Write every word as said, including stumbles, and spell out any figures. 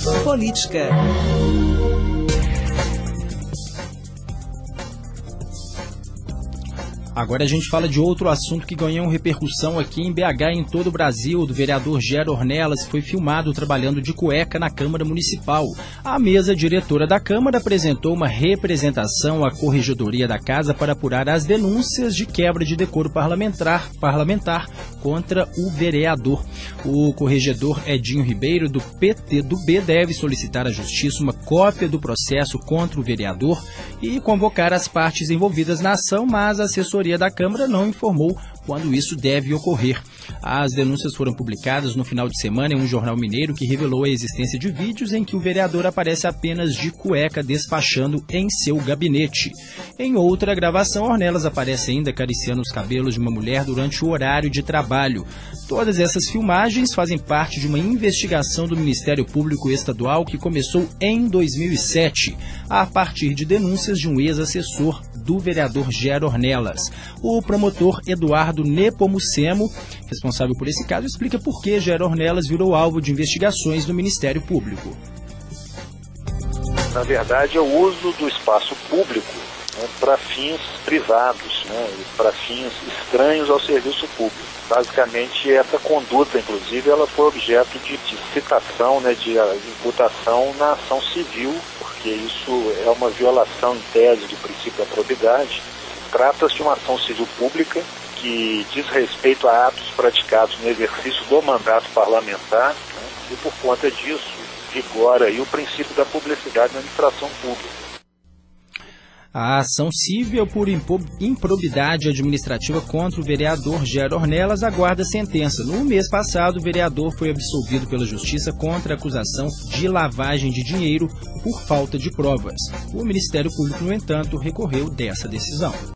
Política. Agora a gente fala de outro assunto que ganhou repercussão aqui em B H e em todo o Brasil, do vereador Gero Ornelas, que foi filmado trabalhando de cueca na Câmara Municipal. A mesa diretora da Câmara apresentou uma representação à Corregedoria da Casa para apurar as denúncias de quebra de decoro parlamentar, parlamentar contra o vereador. O corregedor Edinho Ribeiro, do P T do B, deve solicitar à Justiça uma cópia do processo contra o vereador e convocar as partes envolvidas na ação, mas a assessoria da Câmara não informou quando isso deve ocorrer. As denúncias foram publicadas no final de semana em um jornal mineiro que revelou a existência de vídeos em que o vereador aparece apenas de cueca despachando em seu gabinete. Em outra gravação, Ornelas aparece ainda acariciando os cabelos de uma mulher durante o horário de trabalho. Todas essas filmagens fazem parte de uma investigação do Ministério Público Estadual que começou em dois mil e sete, a partir de denúncias de um ex-assessor do vereador Gero Ornelas. O promotor Eduardo Nepomucemo, responsável por esse caso, explica por que Gero Ornelas virou alvo de investigações do Ministério Público. Na verdade, é o uso do espaço público, né, para fins privados, né, para fins estranhos ao serviço público. Basicamente, essa conduta, inclusive, ela foi objeto de, de citação, né, de imputação na ação civil, porque isso é uma violação em tese do princípio da probidade. Trata-se de uma ação civil pública que diz respeito a atos praticados no exercício do mandato parlamentar, né, e por conta disso vigora aí o princípio da publicidade na administração pública. A ação civil por improbidade administrativa contra o vereador Gero Ornelas aguarda sentença. No mês passado, o vereador foi absolvido pela Justiça contra a acusação de lavagem de dinheiro por falta de provas. O Ministério Público, no entanto, recorreu dessa decisão.